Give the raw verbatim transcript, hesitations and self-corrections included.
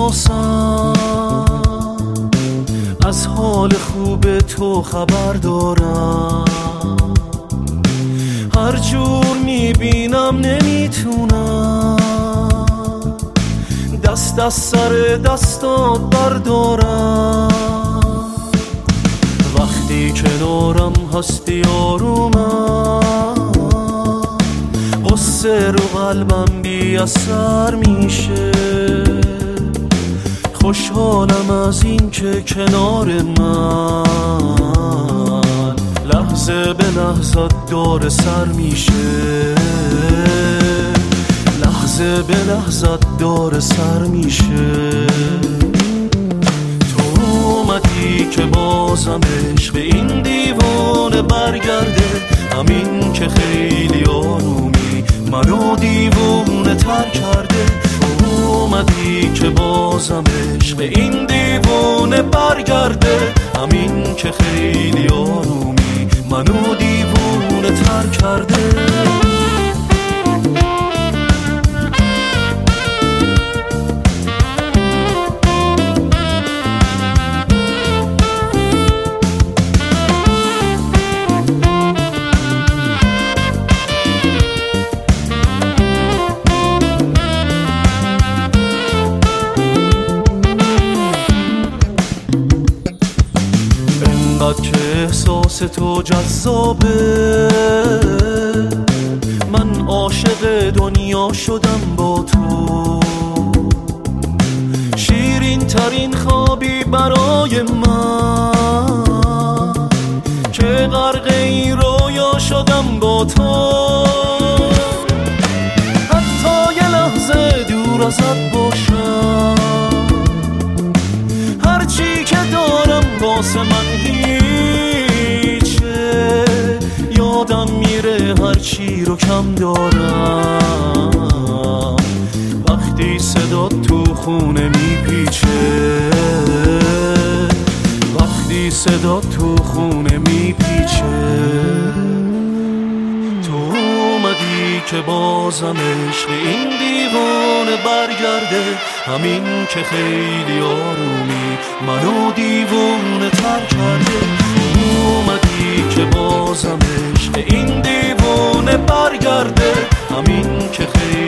میشناسم، از حال خوب تو خبر دارم. هر جور میبینم نمیتونم دست از سر دستات بردارم. وقتی کنارم هستی آرومم، قصه رو قلبم بی اثر میشه. خوشحالم از این که کنار من لحظه به لحظه دور سر میشه. لحظه به لحظه دور سر میشه. تو اومدی که بازم عشق این دیوانه برگرده، همین که خیلی آرومی منو دیوانه تر کرده. اومدی که بازم عشق این دیوانه برگرده، همین که خیلی آرومی منو دیوانه تر کرده. که احساس تو جذابه، من عاشق دنیا شدم با تو. شیرین ترین خوابی برای من که غرق این رویا شدم با تو. حتی یه لحظه دور ازت باشم، هرچی که دارم واسه من هیچه. یادم میره هرچی رو کم دارم وقتی صدا تو خونه میپیچه. وقتی صدا تو خونه میپیچه. تو اومدی که بازم عشق این دیوانه برگرده، همین که خیلی آرومی منو دیوانه تر کرده. اومدی که بازم عشق این دیوانه برگرده، همین که خیلی